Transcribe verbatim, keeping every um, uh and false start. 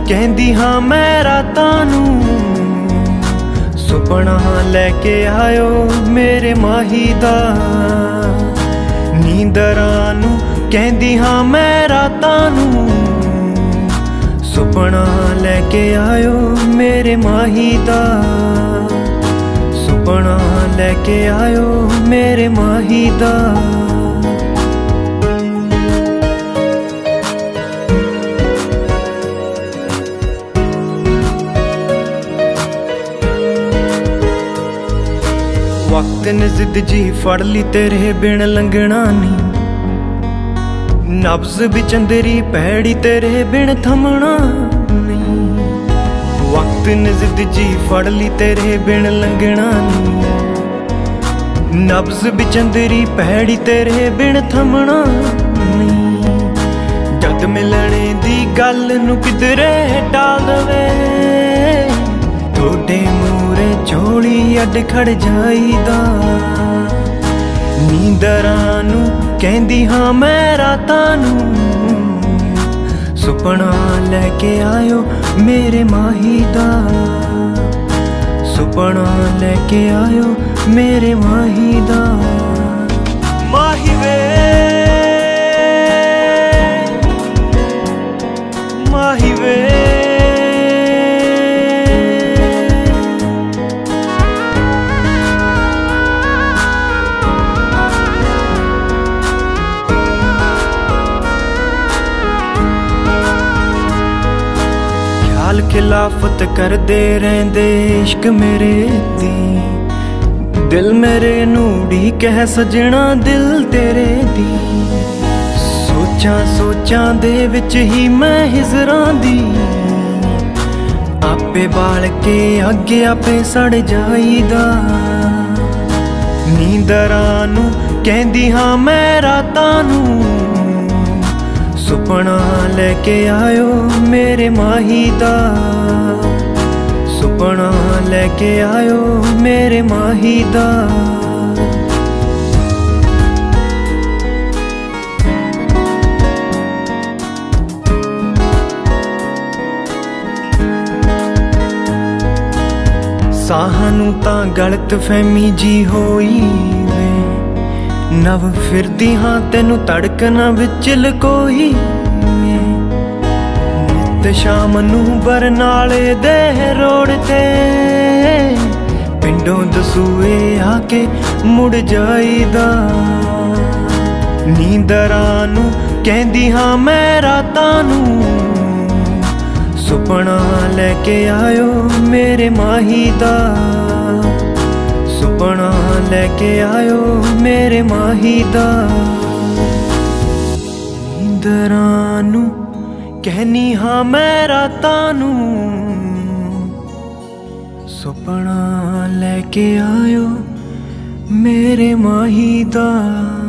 कहंदी हाँ मैं रातां नूं सुपना लैके आयो मेरे माही दा। नींदरां नूं कहंदी हाँ मैं रातां नूं सुपना लैके आयो मेरे माही दा। सुपना लैके आयो मेरे माही दा। वक्त ने जिद जी फड़ ली तेरे बिन लंघना नी। नब्ज भी चंदरी पैड़ी तेरे बिन थमना नहीं। वक्त ने जिद जी फड़ ली तेरे बिन लंघना नी। नब्ज भी चंदरी पैड़ी तेरे बिन थमना नहीं। जद मिलने दी गल नूं किधरे टाल दवे थोड़े मूरे झोली अड खड़ जाईदा। नींदरां नूं कहंदी हाँ मैं रातां नूं सुपना लैके आयो मेरे माही दा। सुपना लैके आयो मेरे माही दा। माही वे माही वे खिलाफत कर दे रहंदे इश्क मेरे दी। दिल मेरे नूड़ी कह सजना दिल तेरे दी। सोचां सोचां दे विच ही मैं हिजरां दी। आपे बाल के अगे आपे सड़ जाईदा। नींदरां नूं कहंदी हाँ मैं रातां नूं सुपना लैके आयो मेरे माही दा। सुपना लैके आयो मेरे माही दा। साहां नूं तां गलत फहमी जी होई वे। नव फिरदी हाँ तेनू धड़कना विच लकोई। नित शाम नू बरनाले दे रोड ते पिंडों दसूए आके मुड़ जाईदा। नींदरां नूं कहंदी हाँ मैं रातां नूं सुपना लैके आयो मेरे माही दा। सुपना लैके आयो मेरे माही दा। नींदरां नूं कहनी हाँ मैं रातां नूं सुपना लैके आयो मेरे माही दा।